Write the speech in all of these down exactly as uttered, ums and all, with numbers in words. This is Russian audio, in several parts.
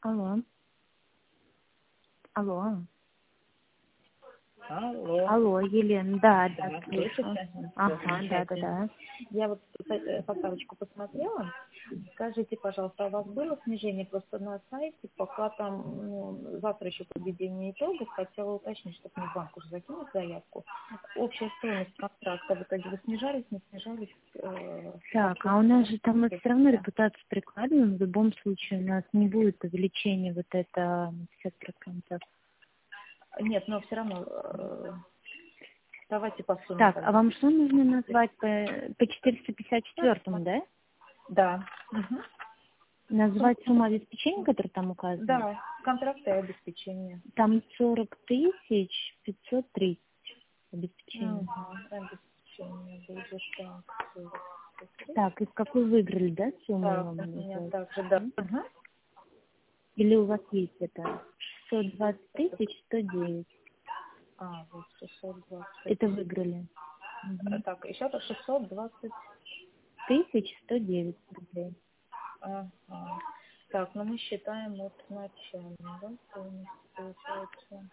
Алло. Алло. Алло. Алло, Елена, да, да, Да, слышу. слышите? Ага, Всё, да, да, замечательно. да. Я вот э, поставочку посмотрела. Скажите, пожалуйста, а у вас было снижение просто на сайте, пока там, ну, завтра еще подведение итогов, хотела уточнить, чтобы мне в банк уже закинуть заявку. Общая стоимость контракта, в итоге вы снижались, не снижались? Э, Так, а у нас же там мы все равно репутацию прикладываем, в любом случае у нас не будет увеличения вот это на пятьдесят процентов. Нет, но все равно э, давайте по сумме Так, а тогда. вам что нужно назвать по, по четыреста пятьдесят четыре, да? Да. Угу. Назвать сумму обеспечения, которая там указана? Да, контракты и обеспечение. Там сорок тысяч пятьсот тридцать обеспечение. Угу. Обеспечение будет так. сорок. Так, и в какую выиграли, да, сумму Так, вам у меня назвать? также, да. М? Угу. Или у вас есть это? шестьсот двадцать тысяч сто девять. А, вот шестьсот двадцать. Это выиграли. А, Угу. так, еще раз шестьсот двадцать. Тысяч сто девять рублей. Ага. Так, ну мы считаем от начала, да, стоимость получается.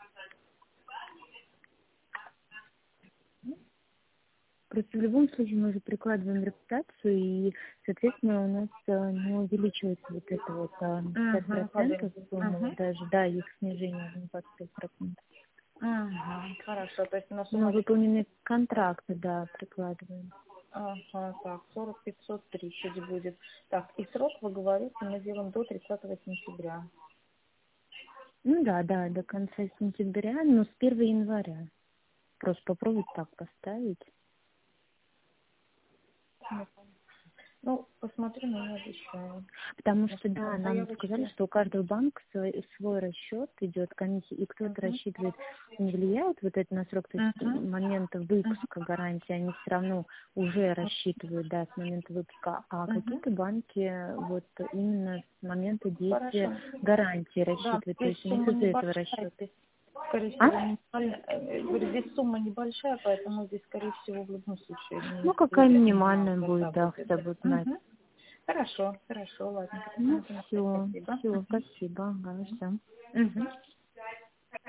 Просто в любом случае мы уже прикладываем репутацию, и, соответственно, у нас э, не увеличивается вот это вот э, на пятьдесят Угу, процентов подожди. сумма, вот Угу. даже, да, их снижение на двадцать пять процентов. Угу. Хорошо, то есть на Но сумму. выполнены контракты, да, прикладываем. Ага, так, сорок пятьсот тридцать будет. Так, и срок, вы говорите, мы делаем до тридцатого сентября. Ну да, да, до конца сентября, но с первого января. Просто попробовать так поставить. Ну, посмотрю, но не обещаю. Потому Может, что, да, там нам сказали, заявочки. что у каждого банка свой, свой расчет идет комиссия, и кто-то Угу. рассчитывает, не влияет вот это на срок, то есть Угу. момент выпуска гарантии, они все равно уже рассчитывают, да, с момента выпуска, а Угу. какие-то банки вот именно с момента действия Хорошо. гарантии Да, рассчитывают, то здесь есть у них сумма из-за этого небольшая, расчет. здесь, скорее А? всего, не боль- э, говорю, здесь сумма небольшая, поэтому здесь, скорее всего, в любом случае Ну, не какая влияет на минимальная будет, глаза да, будет. хотя бы знать. Угу. Хорошо, хорошо, ладно, Ну, Катерина, все, спасибо. все, спасибо, ага, всё. Угу.